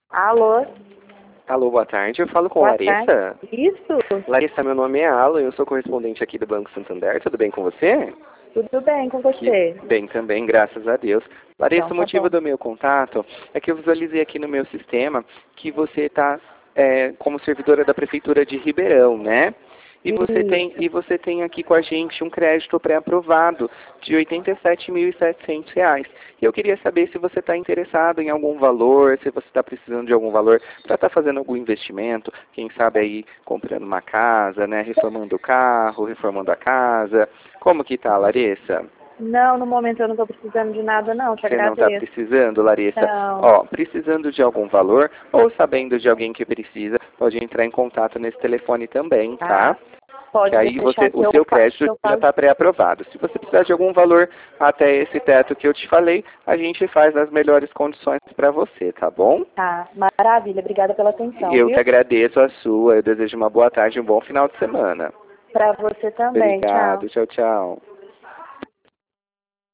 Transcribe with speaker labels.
Speaker 1: Alô?
Speaker 2: Alô, boa tarde. Eu falo com
Speaker 1: Boa
Speaker 2: Larissa.
Speaker 1: tarde. Isso?
Speaker 2: Larissa, meu nome é Alan, eu sou correspondente aqui do Banco Santander. Tudo bem com você?
Speaker 1: Tudo bem com
Speaker 2: Que
Speaker 1: você?
Speaker 2: bem também, graças a Deus. Larissa,
Speaker 1: Então,
Speaker 2: o
Speaker 1: tá
Speaker 2: motivo
Speaker 1: bom.
Speaker 2: do meu contato é que eu visualizei aqui no meu sistema que você está como servidora da Prefeitura de Ribeirão, né?
Speaker 1: Isso.
Speaker 2: E você tem aqui com a gente um crédito pré-aprovado de R$ 87.700. E eu queria saber se você está interessado em algum valor, se você está precisando de algum valor para estar fazendo algum investimento, quem sabe aí comprando uma casa, né? Reformando o carro, reformando a casa. Como que tá, Larissa?
Speaker 1: Não, no momento eu não estou precisando de nada, não. Te
Speaker 2: Você não está
Speaker 1: agradeço.
Speaker 2: precisando, Larissa?
Speaker 1: Não.
Speaker 2: Ó, precisando de algum valor ou sabendo de alguém que precisa, pode entrar em contato nesse telefone também, tá?
Speaker 1: Ah, pode
Speaker 2: Que aí
Speaker 1: deixar
Speaker 2: o seu
Speaker 1: que
Speaker 2: crédito
Speaker 1: eu
Speaker 2: já
Speaker 1: falo.
Speaker 2: está pré-aprovado. Se você precisar de algum valor até esse teto que eu te falei, a gente faz nas melhores condições para você, tá bom?
Speaker 1: Tá, maravilha. Obrigada pela atenção,
Speaker 2: Eu
Speaker 1: viu?
Speaker 2: que agradeço a sua, eu desejo uma boa tarde e um bom final de semana.
Speaker 1: Pra você também. Tchau.
Speaker 2: Obrigado, tchau, tchau.